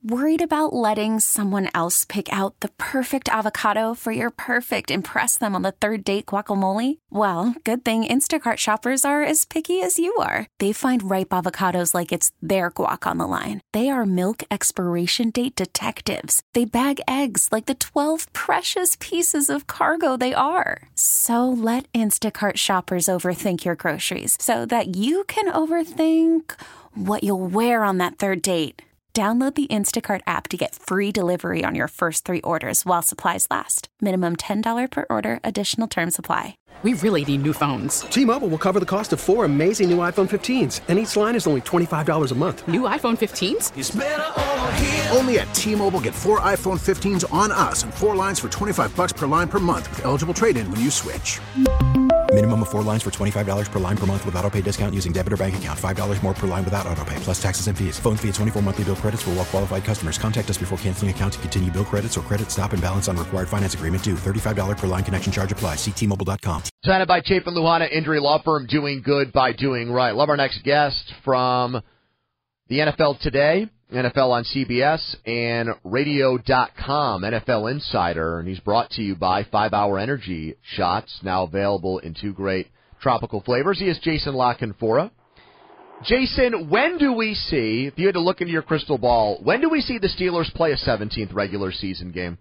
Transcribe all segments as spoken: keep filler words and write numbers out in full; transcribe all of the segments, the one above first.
Worried about letting someone else pick out the perfect avocado for your perfect impress them on the third date guacamole? Well, good thing Instacart shoppers are as picky as you are. They find ripe avocados like it's their guac on the line. They are milk expiration date detectives. They bag eggs like the twelve precious pieces of cargo they are. So let Instacart shoppers overthink your groceries so that you can overthink what you'll wear on that third date. Download the Instacart app to get free delivery on your first three orders while supplies last. Minimum ten dollars per order. Additional terms apply. We really need new phones. T-Mobile will cover the cost of four amazing new iPhone fifteens, and each line is only twenty-five dollars a month. New iPhone fifteens? It's better over here. Only at T-Mobile, get four iPhone fifteens on us and four lines for twenty-five dollars per line per month with eligible trade-in when you switch. Minimum of four lines for twenty-five dollars per line per month with autopay discount using debit or bank account. five dollars more per line without autopay, plus taxes and fees. Phone fee at twenty-four monthly bill credits for well-qualified customers. Contact us before canceling account to continue bill credits or credit stop and balance on required finance agreement due. thirty-five dollars per line connection charge applies. See T Mobile dot com. Presented by Chapin Luhana Injury Law Firm, doing good by doing right. Love our next guest from the N F L Today, N F L on C B S, and radio dot com, N F L Insider. And he's brought to you by five hour Energy Shots, now available in two great tropical flavors. He is Jason La Canfora. Jason, when do we see, if you had to look into your crystal ball, when do we see the Steelers play a seventeenth regular season game?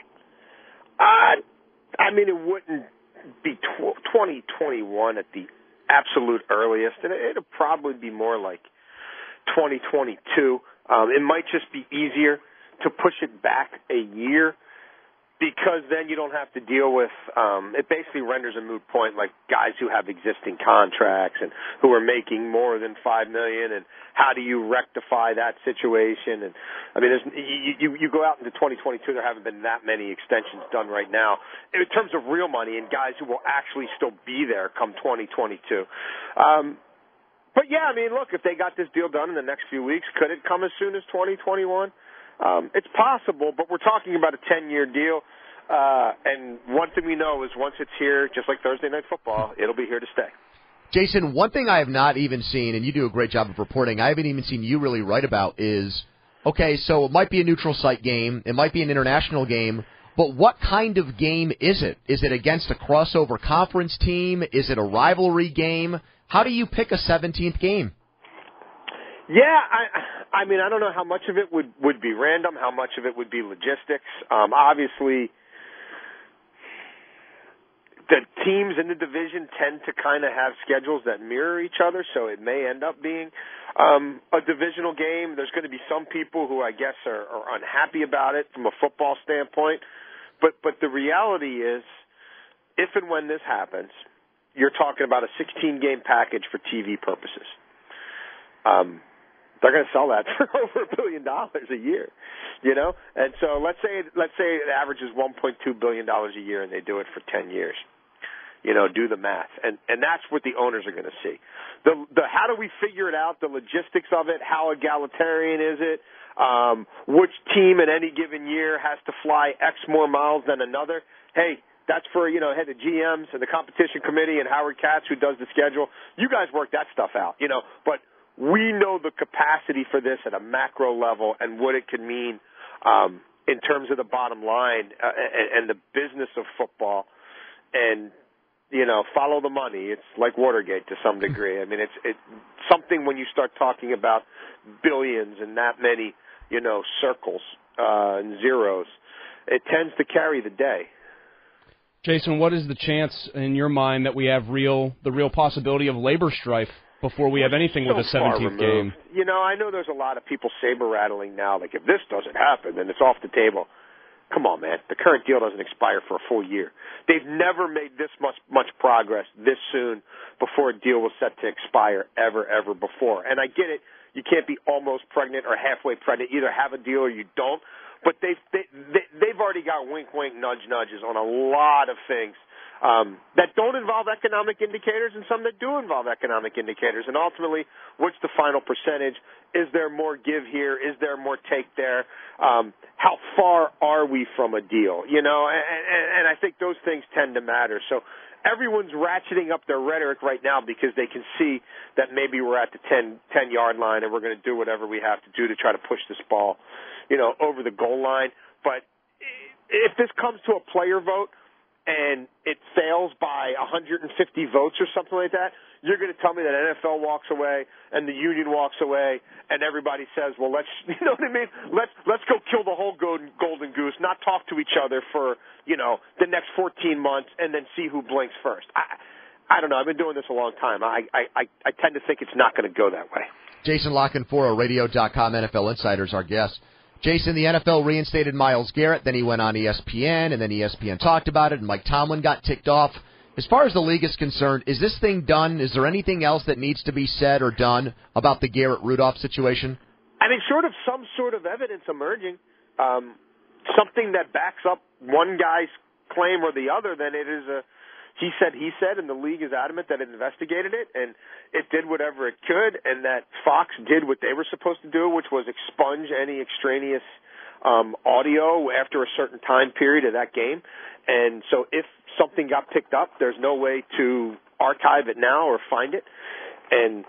Uh, I mean, it wouldn't be twenty twenty-one at the absolute earliest, and it'll probably be more like twenty twenty-two. Um, it might just be easier to push it back a year because then you don't have to deal with um, – it basically renders a moot point like guys who have existing contracts and who are making more than five million dollars, and how do you rectify that situation? And I mean, there's, you, you, you go out into twenty twenty-two, there haven't been that many extensions done right now in terms of real money and guys who will actually still be there come twenty twenty-two. Um, but, yeah, I mean, look, if they got this deal done in the next few weeks, could it come as soon as twenty twenty-one? Um, it's possible, but we're talking about a ten-year deal. Uh, and one thing we know is once it's here, just like Thursday Night Football, it'll be here to stay. Jason, one thing I have not even seen, and you do a great job of reporting, I haven't even seen you really write about is, okay, so it might be a neutral site game, it might be an international game, but what kind of game is it? Is it against a crossover conference team? Is it a rivalry game? How do you pick a seventeenth game? Yeah, I, I mean, I don't know how much of it would, would be random, how much of it would be logistics. Um, obviously, the teams in the division tend to kind of have schedules that mirror each other, so it may end up being um, a divisional game. There's going to be some people who I guess are, are unhappy about it from a football standpoint, but but the reality is, if and when this happens, you're talking about a sixteen-game package for T V purposes. Um, they're going to sell that for over a billion dollars a year, you know. And so let's say let's say it averages one point two billion dollars a year, and they do it for ten years. You know, do the math, and and that's what the owners are going to see. The the how do we figure it out? The logistics of it. How egalitarian is it? Um, which team in any given year has to fly X more miles than another? Hey, that's for you know, head the G Ms and the competition committee and Howard Katz who does the schedule. You guys work that stuff out, you know. But we know the capacity for this at a macro level and what it could mean um, in terms of the bottom line uh, and, and the business of football. And you know, follow the money. It's like Watergate to some degree. I mean, it's it's something when you start talking about billions and that many, you know, circles uh, and zeros, it tends to carry the day. Jason, what is the chance in your mind that we have real the real possibility of labor strife before we have anything so with a seventeenth game? You know, I know there's a lot of people saber-rattling now, like if this doesn't happen, then it's off the table. Come on, man. The current deal doesn't expire for a full year. They've never made this much much progress this soon before a deal was set to expire ever, ever before. And I get it. You can't be almost pregnant or halfway pregnant. Either have a deal or you don't. But they've, they, they, they've already got wink, wink, nudge, nudges on a lot of things um, that don't involve economic indicators and some that do involve economic indicators. And ultimately, what's the final percentage? Is there more give here? Is there more take there? Um, how far are we from a deal? You know, and, and, and I think those things tend to matter. So everyone's ratcheting up their rhetoric right now because they can see that maybe we're at the ten, ten-yard line and we're going to do whatever we have to do to try to push this ball you know, over the goal line. But if this comes to a player vote and it fails by one hundred fifty votes or something like that, you're going to tell me that N F L walks away and the union walks away and everybody says, well, let's, you know what I mean? Let's, let's go kill the whole golden, golden goose, not talk to each other for, you know, the next fourteen months and then see who blinks first. I, I don't know. I've been doing this a long time. I, I, I tend to think it's not going to go that way. Jason Lockenfora, radio dot com N F L Insider, is our guest. Jason, the N F L reinstated Myles Garrett, then he went on E S P N, and then E S P N talked about it, and Mike Tomlin got ticked off. As far as the league is concerned, is this thing done? Is there anything else that needs to be said or done about the Garrett-Rudolph situation? I mean, sort of some sort of evidence emerging, um, something that backs up one guy's claim or the other, then it is a he said, he said, and the league is adamant that it investigated it, and it did whatever it could, and that Fox did what they were supposed to do, which was expunge any extraneous um, audio after a certain time period of that game. And so if something got picked up, there's no way to archive it now or find it. And,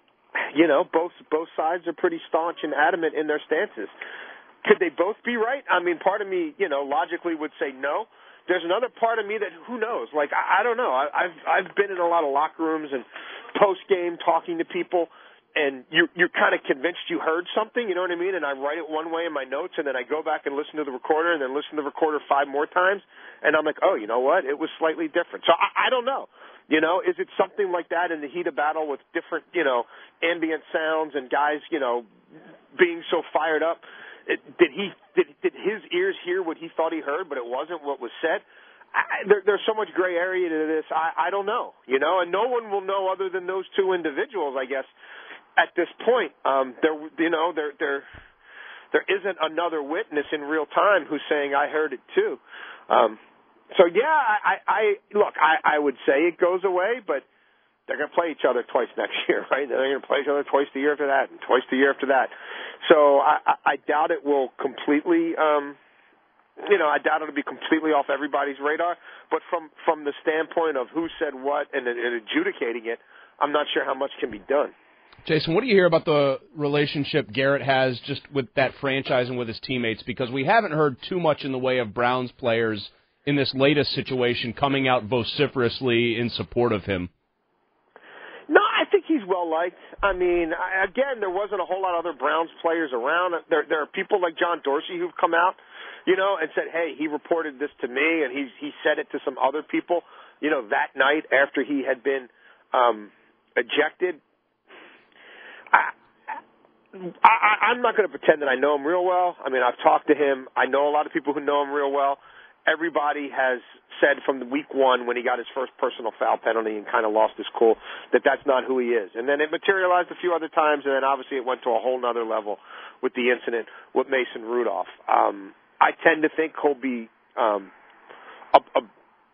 you know, both both sides are pretty staunch and adamant in their stances. Could they both be right? I mean, part of me, you know, logically would say no. There's another part of me that who knows? Like I, I don't know. I, I've I've been in a lot of locker rooms and post game talking to people, and you you're kind of convinced you heard something. You know what I mean? And I write it one way in my notes, and then I go back and listen to the recorder, and then listen to the recorder five more times, and I'm like, oh, you know what? It was slightly different. So I, I don't know. You know, is it something like that in the heat of battle with different, you know, ambient sounds and guys, you know, being so fired up? It, did he did, did his ears hear what he thought he heard, but it wasn't what was said? I, there, there's so much gray area to this. I, I don't know, you know, and no one will know other than those two individuals, I guess, at this point. Um, there, you know, there there there isn't another witness in real time who's saying I heard it too. Um, so yeah, I, I look, I, I would say it goes away, but they're going to play each other twice next year, right? They're going to play each other twice the year after that and twice the year after that. So I, I, I doubt it will completely, um, you know, I doubt it'll be completely off everybody's radar. But from, from the standpoint of who said what and, and adjudicating it, I'm not sure how much can be done. Jason, what do you hear about the relationship Garrett has just with that franchise and with his teammates? Because we haven't heard too much in the way of Browns players in this latest situation coming out vociferously in support of him. No, I think he's well liked. I mean, I, again, there wasn't a whole lot of other Browns players around. There, there are people like John Dorsey who've come out, you know, and said, "Hey, he reported this to me," and he's he said it to some other people, you know, that night after he had been um, ejected. I, I, I'm not going to pretend that I know him real well. I mean, I've talked to him. I know a lot of people who know him real well. Everybody has said from the week one when he got his first personal foul penalty and kind of lost his cool that that's not who he is. And then it materialized a few other times, and then obviously it went to a whole nother level with the incident with Mason Rudolph. Um, I tend to think he'll be um, a, a,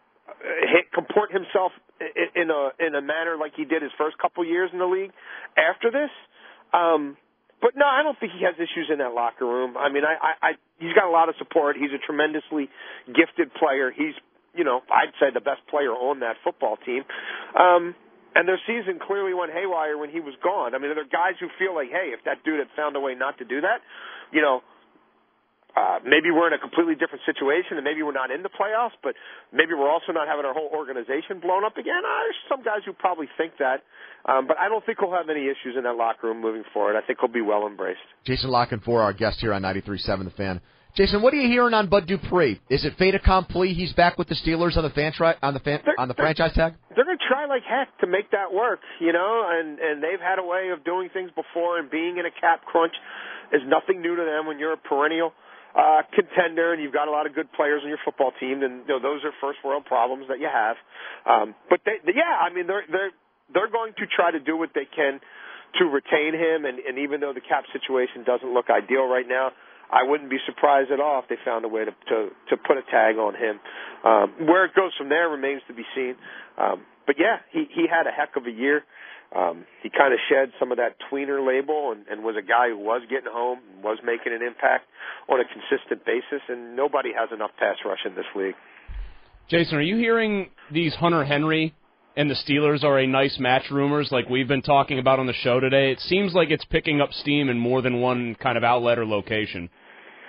a, comport himself in a in a manner like he did his first couple years in the league after this. Um, But, no, I don't think he has issues in that locker room. I mean, I, I, I, he's got a lot of support. He's a tremendously gifted player. He's, you know, I'd say the best player on that football team. Um, and their season clearly went haywire when he was gone. I mean, there are guys who feel like, hey, if that dude had found a way not to do that, you know, uh, maybe we're in a completely different situation and maybe we're not in the playoffs, but maybe we're also not having our whole organization blown up again. Uh, there's some guys who probably think that. Um, but I don't think he'll have any issues in that locker room moving forward. I think he'll be well embraced. Jason Lockenfora, our guest here on ninety-three point seven The Fan. Jason, what are you hearing on Bud Dupree? Is it fait accompli? He's back with the Steelers on the fan tri- on the fan- on the franchise tag? They're going to try like heck to make that work, you know, and, and they've had a way of doing things before, and being in a cap crunch is nothing new to them when you're a perennial uh, contender and you've got a lot of good players on your football team, and you know, those are first world problems that you have. Um, but they, yeah, I mean, they're they're they're going to try to do what they can to retain him, and, and even though the cap situation doesn't look ideal right now, I wouldn't be surprised at all if they found a way to to, to put a tag on him. Um, where it goes from there remains to be seen. Um, but yeah, he he had a heck of a year. Um, he kind of shed some of that tweener label and, and was a guy who was getting home, and was making an impact on a consistent basis, and nobody has enough pass rush in this league. Jason, are you hearing these Hunter Henry and the Steelers are a nice match rumors like we've been talking about on the show today? It seems like it's picking up steam in more than one kind of outlet or location.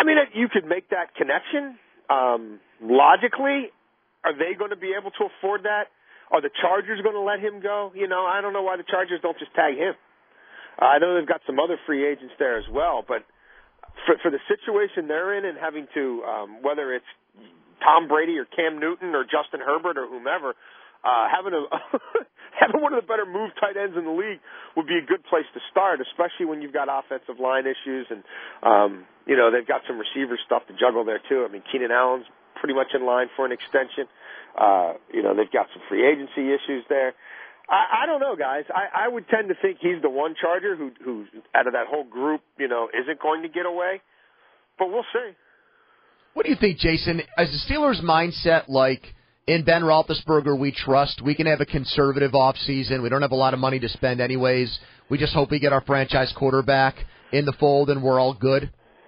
I mean, you could make that connection. Um, logically, are they going to be able to afford that? Are the Chargers going to let him go? You know, I don't know why the Chargers don't just tag him. Uh, I know they've got some other free agents there as well, but for, for the situation they're in and having to, um, whether it's Tom Brady or Cam Newton or Justin Herbert or whomever, uh, having a having one of the better move tight ends in the league would be a good place to start, especially when you've got offensive line issues and, um, you know, they've got some receiver stuff to juggle there too. I mean, Keenan Allen's pretty much in line for an extension. Uh, you know, they've got some free agency issues there. I, I don't know, guys. I, I would tend to think he's the one Charger who, who, out of that whole group, you know, isn't going to get away. But we'll see. What do you think, Jason? Is the Steelers' mindset like, in Ben Roethlisberger we trust, we can have a conservative offseason, we don't have a lot of money to spend anyways, we just hope we get our franchise quarterback in the fold and we're all good?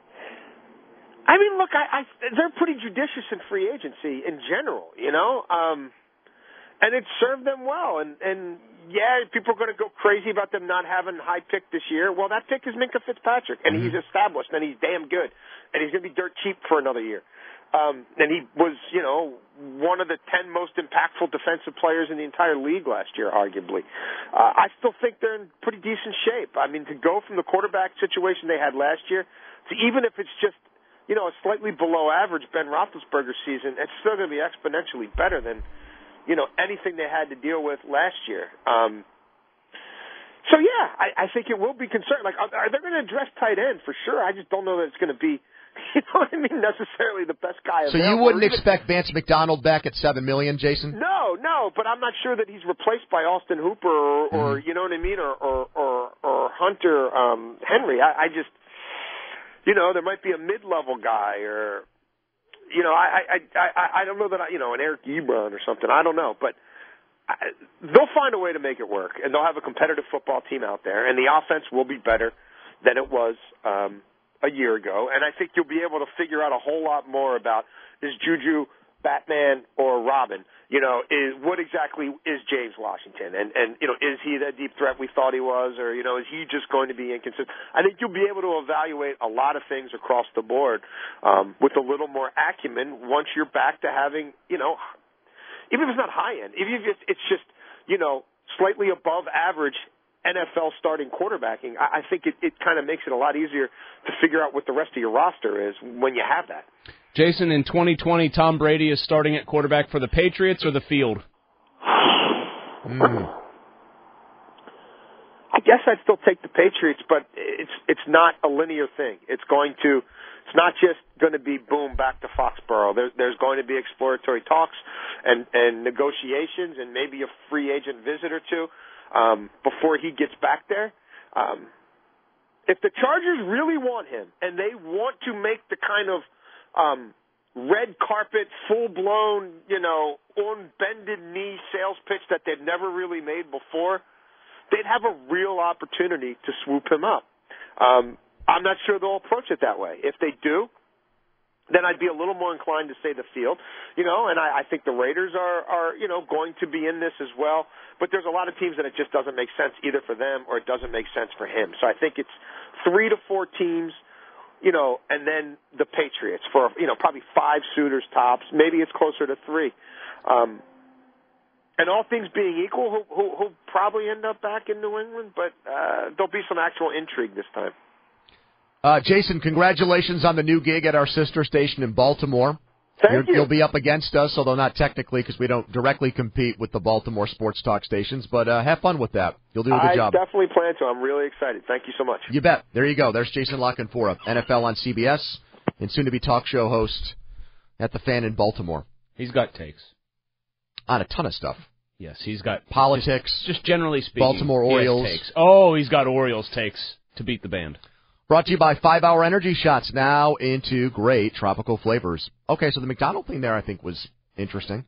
I mean, look, I, I, they're pretty judicious in free agency in general, you know, um, and it served them well. And, and yeah, people are going to go crazy about them not having a high pick this year. Well, that pick is Minkah Fitzpatrick, and mm-hmm. he's established, and he's damn good, and he's going to be dirt cheap for another year. Um, and he was, you know, one of the ten most impactful defensive players in the entire league last year, arguably. Uh, I still think they're in pretty decent shape. I mean, to go from the quarterback situation they had last year to even if it's just, you know, a slightly below average Ben Roethlisberger season, it's still going to be exponentially better than, you know, anything they had to deal with last year. Um, so, yeah, I, I think it will be concerned. Like, are, are they going to address tight end? For sure. I just don't know that it's going to be, you know what I mean, necessarily the best guy so available. So you wouldn't even expect Vance McDonald back at seven million dollars, Jason? No, no, but I'm not sure that he's replaced by Austin Hooper or, or mm-hmm. you know what I mean, or, or, or, or Hunter um, Henry. I, I just, you know, there might be a mid-level guy or, you know, I, I, I, I don't know that, I, you know, an Eric Ebron or something. I don't know, but I, they'll find a way to make it work, and they'll have a competitive football team out there, and the offense will be better than it was um, a year ago. And I think you'll be able to figure out a whole lot more about, is Juju Batman or Robin? You know, is what exactly is James Washington? And, and you know, is he that deep threat we thought he was? Or, you know, is he just going to be inconsistent? I think you'll be able to evaluate a lot of things across the board um, with a little more acumen once you're back to having, you know, even if it's not high end, even if it's just, you know, slightly above average N F L starting quarterbacking, I think it, it kind of makes it a lot easier to figure out what the rest of your roster is when you have that. Jason, in twenty twenty, Tom Brady is starting at quarterback for the Patriots or the field? mm. I guess I'd still take the Patriots, but it's it's not a linear thing. It's going to, it's not just going to be boom back to Foxborough. There's there's going to be exploratory talks and and negotiations and maybe a free agent visit or two. Um, before he gets back there. Um, if the Chargers really want him and they want to make the kind of um, red carpet, full-blown, you know, on bended knee sales pitch that they'd never really made before, they'd have a real opportunity to swoop him up. Um, I'm not sure they'll approach it that way. If they do, then I'd be a little more inclined to say the field, you know, and I, I think the Raiders are, are, you know, going to be in this as well. But there's a lot of teams that it just doesn't make sense either for them or it doesn't make sense for him. So I think it's three to four teams, you know, and then the Patriots for, you know, probably five suitors tops. Maybe it's closer to three. Um, and all things being equal, he'll, he'll, he'll probably end up back in New England, but uh, there'll be some actual intrigue this time. Uh, Jason, congratulations on the new gig at our sister station in Baltimore. Thank You're, you. You'll be up against us, although not technically because we don't directly compete with the Baltimore sports talk stations, but uh, have fun with that. You'll do a good I job. I definitely plan to. I'm really excited. Thank you so much. You bet. There you go. There's Jason La Canfora, N F L on C B S, and soon-to-be talk show host at The Fan in Baltimore. He's got takes. On a ton of stuff. Yes, he's got politics. Just, just generally speaking. Baltimore Orioles. Takes. Oh, he's got Orioles takes to beat the band. Brought to you by five hour Energy Shots, now into great tropical flavors. Okay, so the McDonald thing there I think was interesting.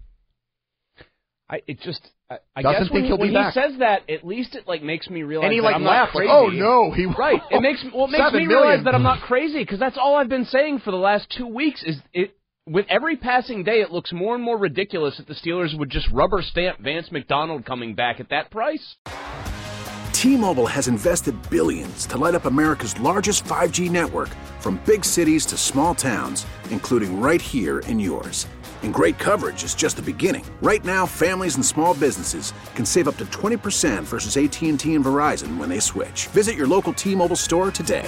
I it just I, I Doesn't guess think when, he'll when be he back. says that, at least it like makes me realize and he that like I'm laughed not like, crazy. oh no, he right. It makes well, it makes me Seven realize million. that I'm not crazy because that's all I've been saying for the last two weeks. Is it with every passing day, it looks more and more ridiculous that the Steelers would just rubber stamp Vance McDonald coming back at that price. T-Mobile has invested billions to light up America's largest five G network, from big cities to small towns, including right here in yours. And great coverage is just the beginning. Right now, families and small businesses can save up to twenty percent versus A T and T and Verizon when they switch. Visit your local T-Mobile store today.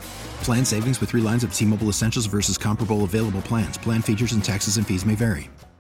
Plan savings with three lines of T-Mobile Essentials versus comparable available plans. Plan features and taxes and fees may vary.